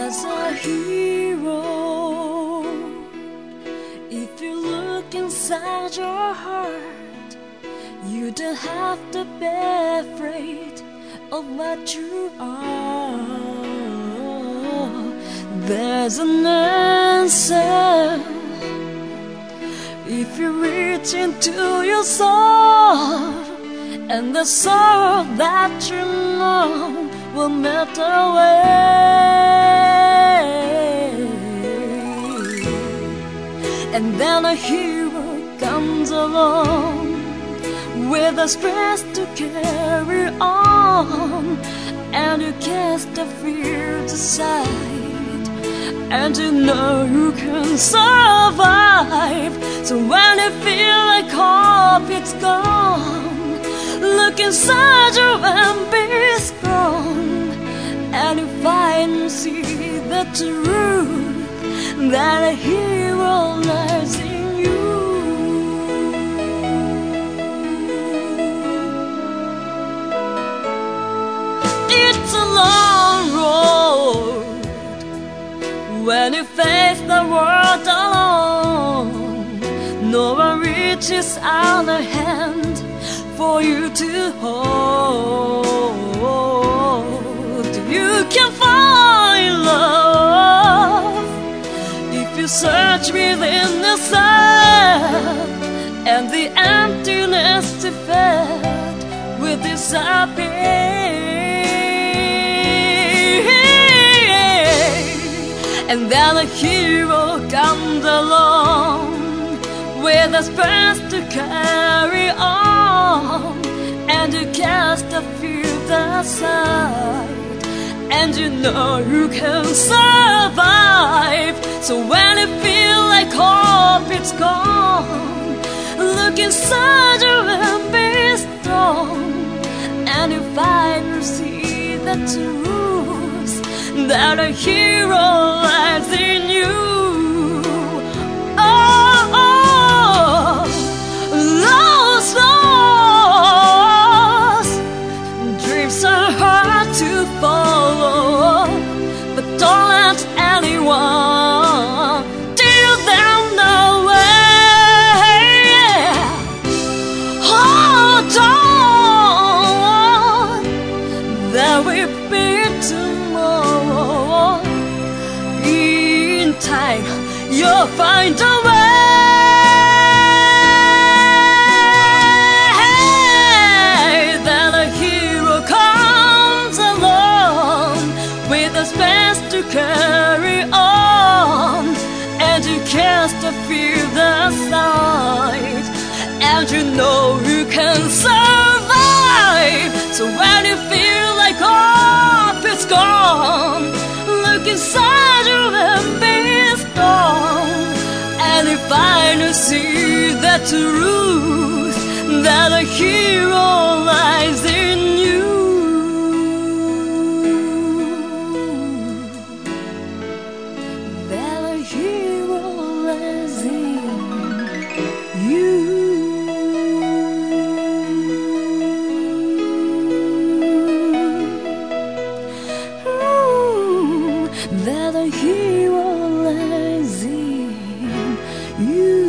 as a hero. If you look inside your heart, you don't have to be afraid of what you are. There's an answer if you reach into your soul, and the sorrow that you know will melt away. And then a hero comes along with the strength to carry on, and you cast the fear aside, and you know you can survive. So when you feel like hope it's gone, look inside you and be strong, and you find and see the truth that a hero lies in you. It's a long road when you face the world alone. No one reaches out a hand for you to hold. You can find love if you search within yourself, and the emptiness you felt will disappear. And then a hero comes along with a strength to carry on, and you cast the fear aside, and you know you can survive. So when you feel like hope it's gone, look inside you and be strong, and you finally see the truth that a hero lies in you. Dreams are hard to follow, but don't let anyone steal them away. Hold on, there will be tomorrow. In time, you'll find a way. Carry on, and you cast the fear aside, and you know you can survive. So when you feel like hope is gone, look inside you and be strong, and you finally see the truth that a hero lies in you. That a hero lies in you.